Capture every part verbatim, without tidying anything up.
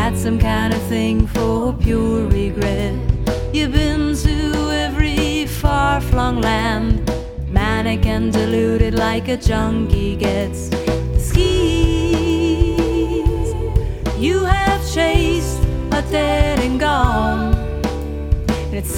got some kind of thing for pure regret. You've been to every far-flung land, manic and deluded like a junkie gets. The schemes you have chased are dead and gone, and it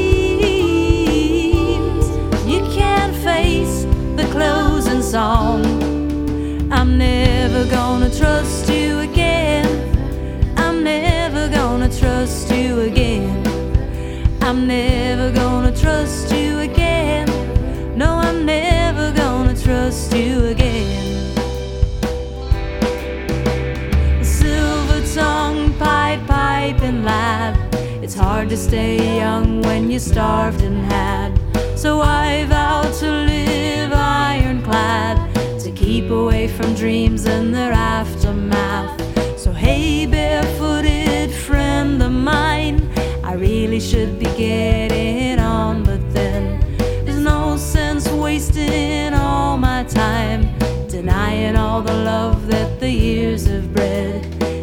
seems you can't face the closing song. I'm never gonna trust you again. I'm never gonna trust you again. I'm never gonna trust you again. No, I'm never gonna trust you again. Silver-tongued pied piping lad, it's hard to stay young when you're starved and had. So I vowed to live ironclad, to keep away from dreams and their aftermath. So hey, barefooted friend of mine, I really should be getting on, but then there's no sense wasting all my time, denying all the love that the years have bred.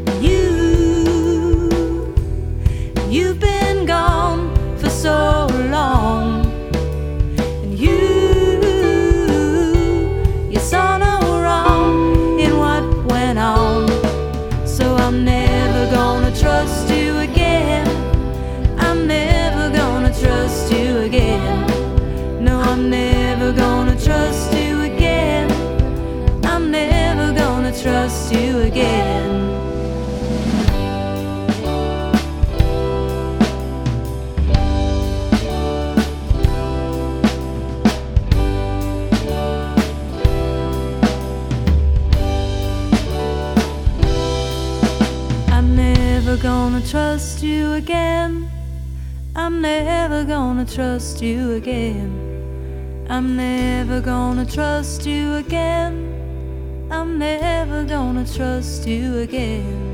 You, you've been gone for so long, and you, you saw no wrong in what went on. So I'm never gonna trust you again. I'm never gonna trust you again. No, I'm never gonna trust you again. I'm never gonna trust you again. I'm never gonna trust you again. I'm never gonna trust you again. I'm never gonna trust you again. I'm never gonna trust you again.